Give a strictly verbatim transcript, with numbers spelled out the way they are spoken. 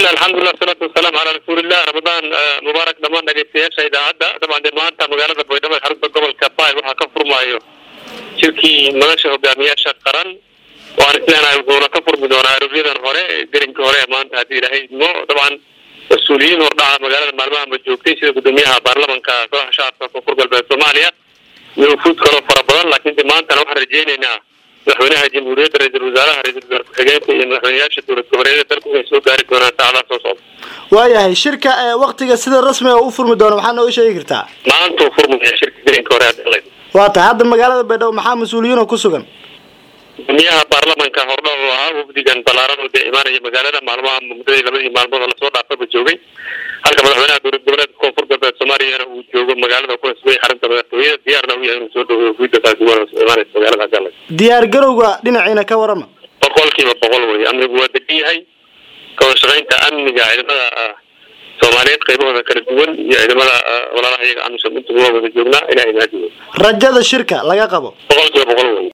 الله الحمد لله والصلاة والسلام على رسول الله رمضان مبارك دمان نجيتيا شيدا عدا طبعا دمانتا مقالة بيدما حرب قبل كفاي وحا كفر مايو شركي مناشة وقامياشة قرن وعرفنا يقولون كفر بدون عربية هوري قرن كوري مانتا هذه رهي مو طبعا مسؤولين ورضاعة مقالة المعلومة مجوكتي سيدة قدوميها بارلمان كفرح شعب كفر قلب الصوماليا يوفوت كلو فربضان لكن دمانتا نوحر رجينينا مدحوينها جمهورية رئيس الوزراء رئيس الحكومة iyo madaxweynayaasha dowlad goboleedyada dalku ay soo gaari doonaan saacadaha soo socda. waayahay shirka waqtiga sida rasmi ah u furmi doono waxaa noo sheegi kartaa maanta uu furmaya shirka greenka hore hadalay waa tahay hadda magaalada Baydhabo maxaa mas'uuliyiin ku sugan gudoomiyaha baarlamaanka hordhaw ah wafdigan balaaran oo imaanaya magaalada maalmaha muddo labadii maalmood la soo dhaafay joogay halka madaxweynaha dowlad goboleedka koonfur galbeed Soomaaliya uu joogo magaalada ku soo xarunta madaxtooyada diyaarna u yahay inuu soo dhaweeyo guddida duwan oo imaanaysa magaalada hadalay diyaar garowga dhinaciina ka warama boqolkiiba boqol way amnigu waa degan yahay ka shaqaynta amniga ciidamada Soomaaliyeed qaybahooda kala duwan iyo ciidamada walaalaha iyaga aan soo inta wada joognaa ilaa ilaahayna rajada shirka laga qabo boqolkiiba boqol way